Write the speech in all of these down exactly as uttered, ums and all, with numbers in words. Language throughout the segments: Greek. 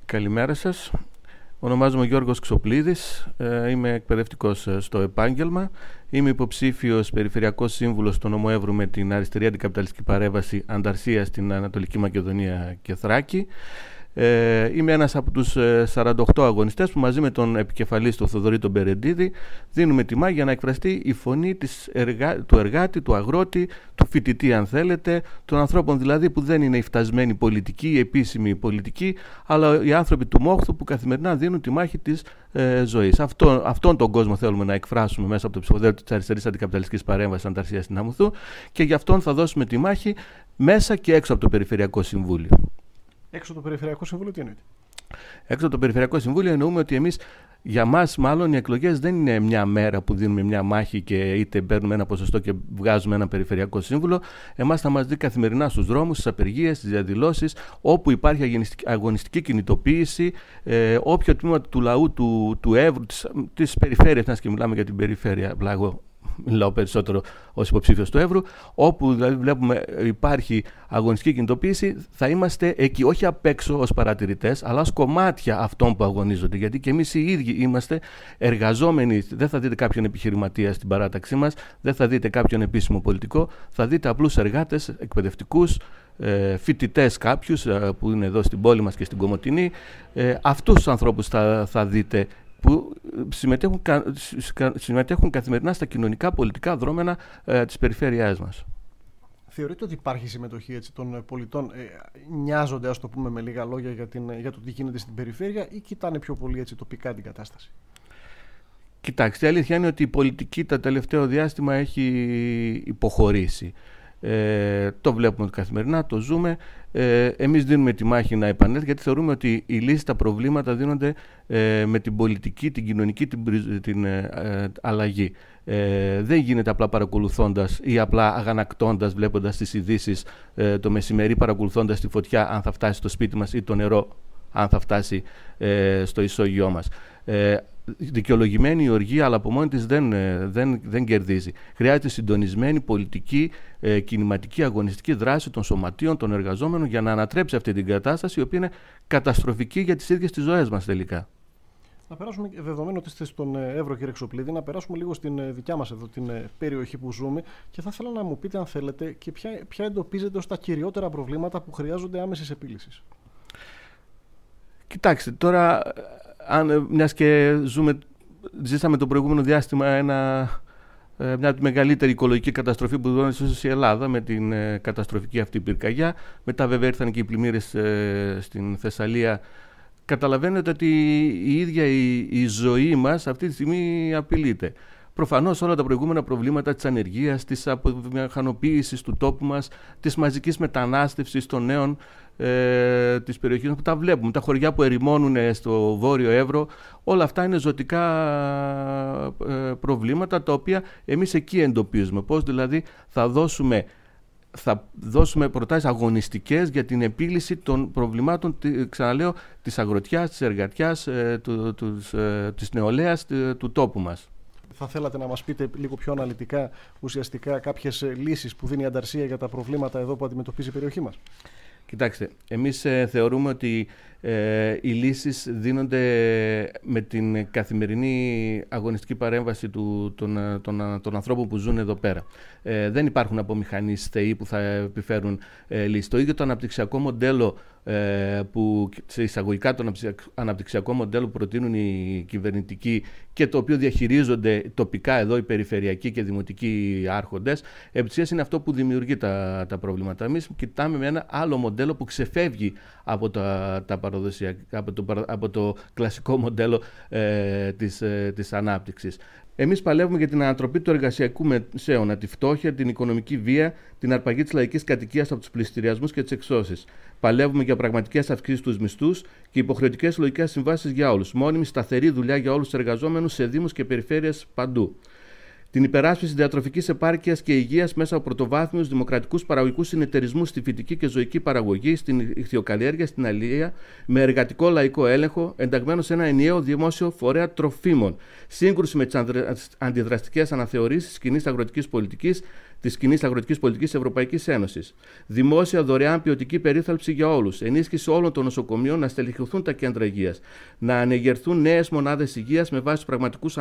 Καλημέρα σας. Ονομάζομαι Γιώργος Ξοπλίδης, είμαι εκπαιδευτικός στο επάγγελμα. Είμαι υποψήφιος περιφερειακός σύμβουλος στο Νομό Εύρου με την αριστερή αντικαπιταλιστική παρέμβαση Ανταρσία στην Ανατολική Μακεδονία και Θράκη. Ε, είμαι ένας από τους σαράντα οκτώ αγωνιστές που μαζί με τον επικεφαλής του Θοδωρή τον Περεντίδη δίνουμε τιμά για να εκφραστεί η φωνή της εργα... του εργάτη, του αγρότη, του φοιτητή αν θέλετε, των ανθρώπων δηλαδή που δεν είναι η φτασμένη πολιτική, η επίσημη πολιτική, αλλά οι άνθρωποι του μόχθου που καθημερινά δίνουν τη μάχη της ε, ζωής. Αυτό, αυτόν τον κόσμο θέλουμε να εκφράσουμε μέσα από το ψηφοδέλτιο της αριστερής αντικαπιταλιστικής παρέμβασης Ανταρσία στην Αμμουθού και γι' αυτόν θα δώσουμε τη μάχη μέσα και έξω από το Περιφερειακό Συμβούλιο. Έξω από το Περιφερειακό Συμβούλιο τι εννοείται? Έξω από το Περιφερειακό Συμβούλιο εννοούμε ότι εμείς, για μας μάλλον οι εκλογές δεν είναι μια μέρα που δίνουμε μια μάχη και είτε παίρνουμε ένα ποσοστό και βγάζουμε ένα Περιφερειακό Σύμβουλο. Εμάς θα μας δει καθημερινά στους δρόμους, στις απεργίες, στις διαδηλώσεις, όπου υπάρχει αγωνιστική κινητοποίηση, ε, όποιο τμήμα του λαού του, του Εύρου, της, της περιφέρειας, να και μιλάμε για την περιφέρεια, πλάγω. Μιλάω περισσότερο ως υποψήφιος του Εύρου, όπου δηλαδή βλέπουμε υπάρχει αγωνιστική κινητοποίηση, θα είμαστε εκεί, όχι απ' έξω ως παρατηρητές, αλλά ως κομμάτια αυτών που αγωνίζονται. Γιατί και εμείς οι ίδιοι είμαστε εργαζόμενοι. Δεν θα δείτε κάποιον επιχειρηματία στην παράταξή μας, δεν θα δείτε κάποιον επίσημο πολιτικό, θα δείτε απλούς εργάτες, εκπαιδευτικούς, φοιτητές κάποιους που είναι εδώ στην πόλη μας και στην Κομοτηνή. Αυτούς τους ανθρώπους θα, θα δείτε που συμμετέχουν, συμμετέχουν καθημερινά στα κοινωνικά πολιτικά δρόμενα ε, της περιφέρειάς μας. Θεωρείτε ότι υπάρχει συμμετοχή έτσι, των πολιτών, ε, νοιάζονται ας το πούμε με λίγα λόγια για, την, για το τι γίνεται στην περιφέρεια ή κοιτάνε πιο πολύ έτσι, τοπικά την κατάσταση? Κοιτάξτε, η αλήθεια είναι ότι η πολιτική τα τελευταίο διάστημα έχει υποχωρήσει. Ε, το βλέπουμε καθημερινά, το ζούμε. Ε, εμείς δίνουμε τη μάχη να επανέλθει, γιατί θεωρούμε ότι οι λύσεις στα προβλήματα δίνονται ε, με την πολιτική, την κοινωνική την, την ε, αλλαγή. Ε, δεν γίνεται απλά παρακολουθώντας ή απλά αγανακτώντας, βλέποντας τις ειδήσεις ε, το μεσημερί, παρακολουθώντας τη φωτιά αν θα φτάσει στο σπίτι μας ή το νερό αν θα φτάσει ε, στο ισόγειό μας. Ε, δικαιολογημένη η οργή, αλλά από μόνη της δεν, δεν, δεν κερδίζει. Χρειάζεται συντονισμένη πολιτική, ε, κινηματική, αγωνιστική δράση των σωματείων, των εργαζόμενων για να ανατρέψει αυτή την κατάσταση, η οποία είναι καταστροφική για τις ίδιες τις ζωές μας τελικά. Να περάσουμε, δεδομένου ότι είστε στον Εύρο, κύριε Ξοπλίδη, να περάσουμε λίγο στην δικιά μας εδώ την περιοχή που ζούμε και θα ήθελα να μου πείτε, αν θέλετε, και ποια, ποια εντοπίζετε ως τα κυριότερα προβλήματα που χρειάζονται άμεσης επίλυσης. Κοιτάξτε, τώρα, αν, μιας και ζούμε, ζήσαμε το προηγούμενο διάστημα ένα, μια μεγαλύτερη οικολογική καταστροφή που δώνησε η Ελλάδα με την ε, καταστροφική αυτή πυρκαγιά. Μετά βέβαια ήρθαν και οι πλημμύρες ε, στην Θεσσαλία. Καταλαβαίνετε ότι η ίδια η, η ζωή μας αυτή τη στιγμή απειλείται. Προφανώς όλα τα προηγούμενα προβλήματα της ανεργίας, της απομηχανοποίησης του τόπου μας, της μαζικής μετανάστευσης των νέων ε, της περιοχής που τα βλέπουμε, τα χωριά που ερημώνουν στο Βόρειο Εύρο, όλα αυτά είναι ζωτικά ε, προβλήματα τα οποία εμείς εκεί εντοπίζουμε. Πώς δηλαδή θα δώσουμε, θα δώσουμε προτάσεις αγωνιστικές για την επίλυση των προβλημάτων, ξαναλέω, της αγροτιάς, της εργατιάς, ε, του, του, ε, της νεολαίας ε, του τόπου μας. Θα θέλατε να μας πείτε λίγο πιο αναλυτικά, ουσιαστικά, κάποιες λύσεις που δίνει η Ανταρσία για τα προβλήματα εδώ που αντιμετωπίζει η περιοχή μας? Κοιτάξτε, εμείς ε, θεωρούμε ότι ε, οι λύσεις δίνονται με την καθημερινή αγωνιστική παρέμβαση του, των, των, των ανθρώπων που ζουν εδώ πέρα. Ε, δεν υπάρχουν απομηχανείς θεοί που θα επιφέρουν ε, λύσεις. Το ίδιο το αναπτυξιακό μοντέλο ε, που σε εισαγωγικά το αναπτυξιακό μοντέλο που προτείνουν οι κυβερνητικοί και το οποίο διαχειρίζονται τοπικά εδώ οι περιφερειακοί και δημοτικοί άρχοντες, επί της ουσίας είναι αυτό που δημιουργεί τα, τα προβλήματα. Εμείς κοιτάμε με ένα άλλο μοντέλο που ξεφεύγει από, τα, τα παραδοσιακά, από, το, από το κλασικό μοντέλο ε, της, ε, της ανάπτυξης. Εμείς παλεύουμε για την ανατροπή του εργασιακού μεσαίωνα, τη φτώχεια, την οικονομική βία, την αρπαγή της λαϊκής κατοικίας από τους πληστηριασμούς και τις εξώσεις. Παλεύουμε για πραγματικές αυξήσεις στους μισθούς και υποχρεωτικές συλλογικές συμβάσεις για όλους. Μόνιμη σταθερή δουλειά για όλους τους εργαζόμενους σε δήμους και περιφέρειες παντού. Την υπεράσπιση διατροφικής επάρκειας και υγείας μέσα από πρωτοβάθμιους δημοκρατικούς παραγωγικούς συνεταιρισμούς στη φυτική και ζωική παραγωγή, στην ιχθυοκαλλιέργεια, στην αλληλεία, με εργατικό λαϊκό έλεγχο, ενταγμένο σε ένα ενιαίο δημόσιο φορέα τροφίμων. Σύγκρουση με τις αντιδραστικές αναθεωρήσεις κοινής αγροτικής πολιτικής, της κοινής αγροτικής πολιτικής Ευρωπαϊκής Ένωσης. Δημόσια δωρεάν ποιοτική περίθαλψη για όλους. Ενίσχυση όλων των νοσοκομείων να στελεχωθούν τα κέντρα υγείας. Να ανεγερθούν νέες μονάδες υγείας με βάση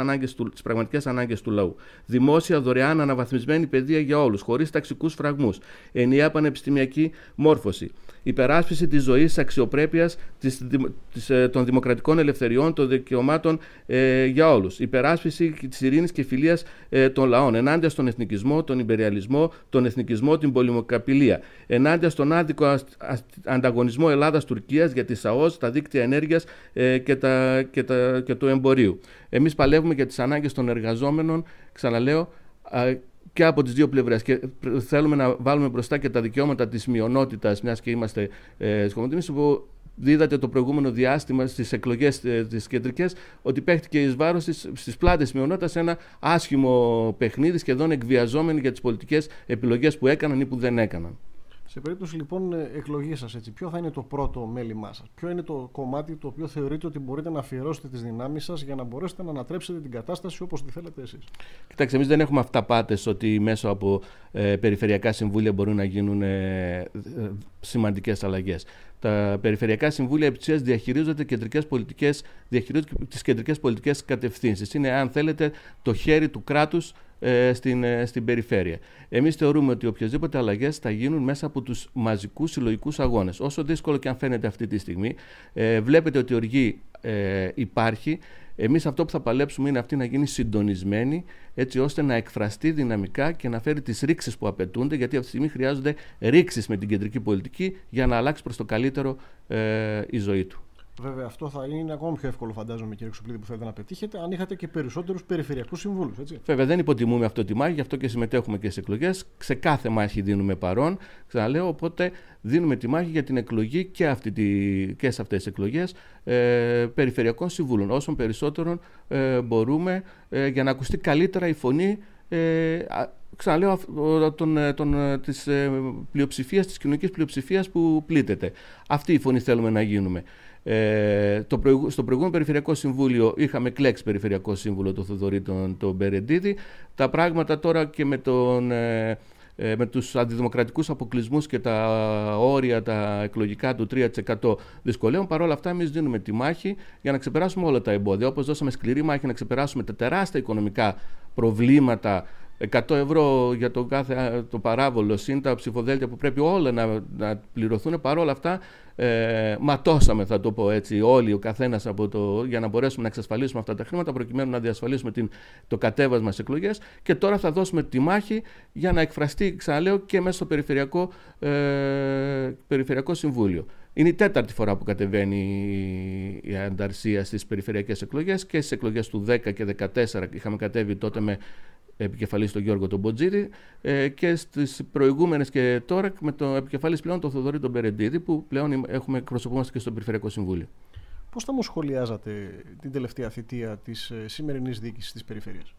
τις πραγματικές ανάγκες του λαού. Δημόσια δωρεάν αναβαθμισμένη παιδεία για όλους, χωρίς ταξικούς φραγμούς. Ενιαία πανεπιστημιακή μόρφωση. Υπεράσπιση της ζωής, αξιοπρέπειας, της, της, των δημοκρατικών ελευθεριών, των δικαιωμάτων ε, για όλους. Υπεράσπιση της ειρήνης και φιλίας ε, των λαών. Ενάντια στον εθνικισμό, τον υπεριαλισμό, τον εθνικισμό, την πολυμοκαπηλεία. Ενάντια στον άδικο α, α, ανταγωνισμό Ελλάδας-Τουρκίας για τις ΑΟΣ, τα δίκτυα ενέργειας ε, και, τα, και, τα, και του εμπορίου. Εμείς παλεύουμε για τις ανάγκες των εργαζόμενων, ξαναλέω, α, και από τις δύο πλευρές. Και θέλουμε να βάλουμε μπροστά και τα δικαιώματα της μειονότητας, μιας και είμαστε ε, σκομωτήμεις, που δίδατε το προηγούμενο διάστημα στις εκλογές ε, τις κεντρικές, ότι παίχτηκε εις βάρος της, στις πλάτες της μειονότητας ένα άσχημο παιχνίδι, σχεδόν εκβιαζόμενοι για τις πολιτικές επιλογές που έκαναν ή που δεν έκαναν. Σε περίπτωση λοιπόν εκλογής σας, έτσι, ποιο θα είναι το πρώτο μέλημά σας? Ποιο είναι το κομμάτι το οποίο θεωρείτε ότι μπορείτε να αφιερώσετε τις δυνάμεις σας για να μπορέσετε να ανατρέψετε την κατάσταση όπως τη θέλετε εσείς? Κοιτάξτε, εμείς δεν έχουμε αυταπάτες ότι μέσω από ε, περιφερειακά συμβούλια μπορούν να γίνουν ε, ε, σημαντικές αλλαγές. Τα περιφερειακά συμβούλια επί της ουσίας διαχειρίζονται κεντρικές πολιτικές, διαχειρίζονται τις κεντρικές πολιτικές κατευθύνσεις. Είναι, αν θέλετε, το χέρι του κράτους ε, στην, ε, στην περιφέρεια. Εμείς θεωρούμε ότι οποιασδήποτε αλλαγές θα γίνουν μέσα από τους μαζικούς συλλογικούς αγώνες. Όσο δύσκολο και αν φαίνεται αυτή τη στιγμή, ε, βλέπετε ότι η οργή ε, υπάρχει. Εμείς αυτό που θα παλέψουμε είναι αυτή να γίνει συντονισμένη, έτσι ώστε να εκφραστεί δυναμικά και να φέρει τις ρήξεις που απαιτούνται, γιατί αυτή τη στιγμή χρειάζονται ρήξεις με την κεντρική πολιτική για να αλλάξει προς το καλύτερο ε, η ζωή του. Βέβαια, αυτό θα είναι ακόμα πιο εύκολο, φαντάζομαι, κύριε Χρυσοπλίδη, που θέλετε να πετύχετε, αν είχατε και περισσότερους περιφερειακούς συμβούλους, έτσι. Βέβαια, δεν υποτιμούμε αυτό τη μάχη, γι' αυτό και συμμετέχουμε και στις εκλογές. Σε κάθε μάχη δίνουμε παρόν, ξαναλέω, οπότε δίνουμε τη μάχη για την εκλογή και, αυτή τη, και σε αυτές τις εκλογές ε, περιφερειακών συμβούλων. Όσων περισσότερων ε, μπορούμε ε, για να ακουστεί καλύτερα η φωνή. Ε, Ξαναλέω, τον, τον, της πλειοψηφίας, της κοινωνικής πλειοψηφίας που πλήττεται. Αυτή η φωνή θέλουμε να γίνουμε. Ε, το προηγου, στο προηγούμενο Περιφερειακό Συμβούλιο είχαμε κλέξει Περιφερειακό Σύμβουλο τον Θοδωρή τον, τον Μπερεντίδη. Τα πράγματα τώρα και με, τον, ε, με τους αντιδημοκρατικούς αποκλεισμούς και τα όρια τα εκλογικά του τρία τοις εκατό δυσκολεύουν. Παρ' όλα αυτά, εμείς δίνουμε τη μάχη για να ξεπεράσουμε όλα τα εμπόδια. Όπως δώσαμε σκληρή μάχη να ξεπεράσουμε τα τεράστια οικονομικά προβλήματα, εκατό ευρώ για το κάθε το παράβολο, συν τα ψηφοδέλτια που πρέπει όλα να, να πληρωθούν. Παρόλα αυτά, ε, ματώσαμε, θα το πω έτσι, όλοι ο καθένας από το, για να μπορέσουμε να εξασφαλίσουμε αυτά τα χρήματα, προκειμένου να διασφαλίσουμε την, το κατέβασμα στις εκλογές. Και τώρα θα δώσουμε τη μάχη για να εκφραστεί, ξαναλέω, και μέσα στο Περιφερειακό, ε, Περιφερειακό Συμβούλιο. Είναι η τέταρτη φορά που κατεβαίνει η ανταρσία στις περιφερειακές εκλογές, και στις εκλογές του δέκα και δεκατέσσερα είχαμε κατέβει τότε με επικεφαλής τον Γιώργο τον Μποτζίδη, ε, και στις προηγούμενες και τώρα με το επικεφαλής πλέον τον Θοδωρή τον Μπερεντίδη, που πλέον έχουμε εκπροσωπούμαστε και στο Περιφερειακό Συμβούλιο. Πώς θα μου σχολιάζατε την τελευταία θητεία της ε, σημερινής διοίκησης της περιφέρειας?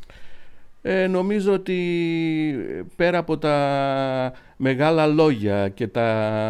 Ε, νομίζω ότι πέρα από τα μεγάλα λόγια και τα,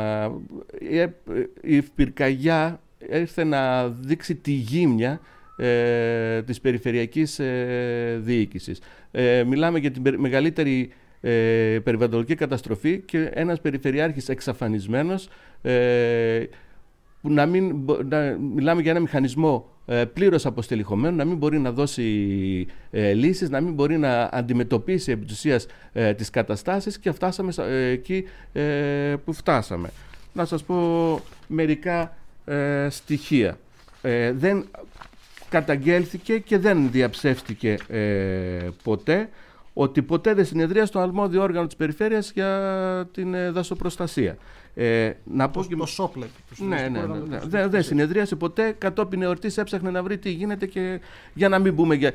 ε, η πυρκαγιά ήρθε να δείξει τη γύμνια ε, της περιφερειακής ε, διοίκησης. Ε, μιλάμε για την μεγαλύτερη ε, περιβαλλοντική καταστροφή και ένας περιφερειάρχης εξαφανισμένος, ε, που να μην, να, μιλάμε για ένα μηχανισμό ε, πλήρως αποστελεχωμένο, να μην μπορεί να δώσει ε, λύσεις, να μην μπορεί να αντιμετωπίσει επί της ουσίας ε, τις καταστάσεις, και φτάσαμε ε, εκεί ε, που φτάσαμε. Να σας πω μερικά ε, στοιχεία. Ε, δεν καταγγέλθηκε και δεν διαψεύστηκε ε, ποτέ ότι ποτέ δεν συνεδρία στο αρμόδιο όργανο της περιφέρειας για την ε, δασοπροστασία. Ε, να πω το, και... το σόπλετ. Ναι, ναι, ναι, ναι. Δεν δε συνεδρίασε ποτέ. Κατόπιν εορτής έψαχνε να βρει τι γίνεται, και για να μην μπούμε για...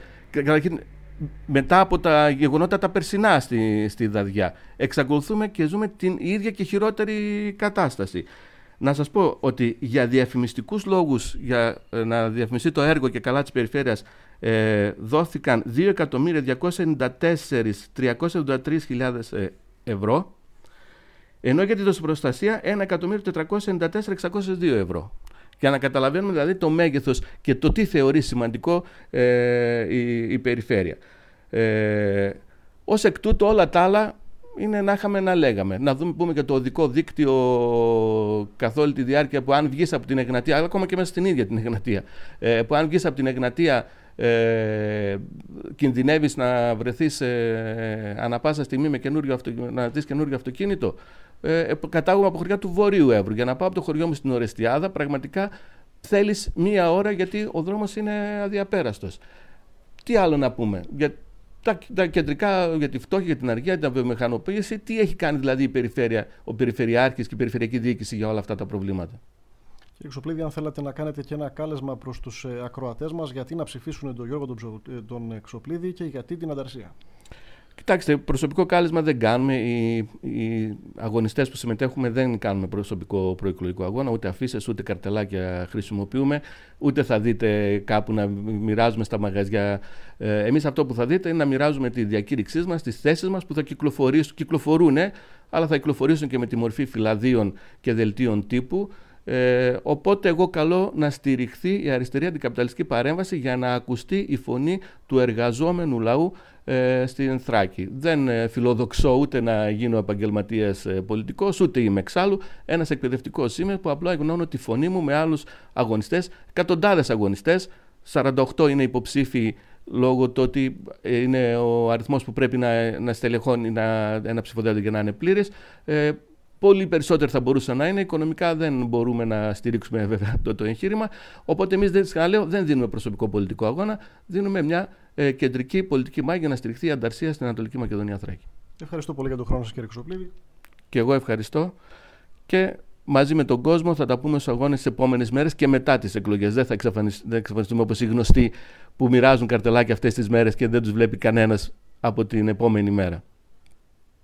μετά από τα γεγονότα τα περσινά στη, στη Δαδιά. Εξακολουθούμε και ζούμε την ίδια και χειρότερη κατάσταση. Να σας πω ότι για διαφημιστικούς λόγους, για να διαφημιστεί το έργο και καλά της περιφέρειας, ε, δόθηκαν δύο εκατομμύρια διακόσιες ενενήντα τέσσερις χιλιάδες τριακόσιες εβδομήντα τρεις ευρώ, ενώ για τη δοσοπροστασία ένα εκατομμύριο τετρακόσιες ενενήντα τέσσερις χιλιάδες εξακόσιες δύο ευρώ. Για να καταλαβαίνουμε δηλαδή το μέγεθος και το τι θεωρεί σημαντικό ε, η, η περιφέρεια. Ε, ως εκ τούτου όλα τα άλλα είναι να είχαμε να λέγαμε. Να δούμε, πούμε, και το οδικό δίκτυο καθ' όλη τη διάρκεια, που αν βγεις από την Εγνατία, αλλά ακόμα και μέσα στην ίδια την Εγνατία, ε, που αν βγεις από την Εγνατία ε, κινδυνεύεις να βρεθείς ε, ανα πάσα στιγμή με καινούριο αυτο, να δεις καινούριο αυτοκίνητο. Ε, κατάγομαι από χωριά του Βορείου Εύρου. Για να πάω από το χωριό μου στην Ορεστιάδα, πραγματικά θέλεις μία ώρα, γιατί ο δρόμος είναι αδιαπέραστος. Τι άλλο να πούμε για τα, τα κεντρικά, για τη φτώχεια, για την αργία, την βιομηχανοποίηση? Τι έχει κάνει δηλαδή η περιφέρεια, ο Περιφερειάρχης και η Περιφερειακή Διοίκηση για όλα αυτά τα προβλήματα? Κύριε Χρυσοπλίδη, αν θέλατε να κάνετε και ένα κάλεσμα προς τους ακροατές μας, γιατί να ψηφίσουν τον Γιώργο τον, τον Χρυσοπλίδη και γιατί την Ανταρσία? Κοιτάξτε, προσωπικό κάλεσμα δεν κάνουμε. Οι, οι αγωνιστές που συμμετέχουμε δεν κάνουμε προσωπικό προεκλογικό αγώνα, ούτε αφίσες, ούτε καρτελάκια χρησιμοποιούμε, ούτε θα δείτε κάπου να μοιράζουμε στα μαγαζιά. Ε, εμείς αυτό που θα δείτε είναι να μοιράζουμε τη διακήρυξή μας, τις θέσεις μας που θα κυκλοφορήσουν, κυκλοφορούν, αλλά θα κυκλοφορήσουν και με τη μορφή φυλαδίων και δελτίων τύπου. Ε, οπότε εγώ καλώ να στηριχθεί η αριστερή αντικαπιταλιστική παρέμβαση για να ακουστεί η φωνή του εργαζόμενου λαού ε, στην Θράκη. Δεν ε, φιλοδοξώ ούτε να γίνω επαγγελματίας ε, πολιτικός, ούτε είμαι εξάλλου ένας εκπαιδευτικός είμαι, που απλά εγγνώνω τη φωνή μου με άλλους αγωνιστές, εκατοντάδες αγωνιστές. σαράντα οκτώ είναι υποψήφοι, λόγω του ότι είναι ο αριθμός που πρέπει να, να στελεχώνει να, ένα ψηφοδέλτιο για να είναι πλήρες. Ε, Πολύ περισσότερο θα μπορούσε να είναι. Οικονομικά δεν μπορούμε να στηρίξουμε βέβαια το, το εγχείρημα. Οπότε εμείς, δεν, δεν δίνουμε προσωπικό πολιτικό αγώνα, δίνουμε μια ε, κεντρική πολιτική μάχη για να στηριχθεί η Ανταρσία στην Ανατολική Μακεδονία Θράκη. Ευχαριστώ πολύ για τον χρόνο σας, κύριε Χρυσοπλίδη. Και εγώ ευχαριστώ. Και μαζί με τον κόσμο θα τα πούμε στους αγώνες τις επόμενες μέρες και μετά τις εκλογές. Δεν θα εξαφανιστούμε όπως οι γνωστοί που μοιράζουν καρτελάκια αυτές τις μέρες και δεν τους βλέπει κανένας από την επόμενη μέρα.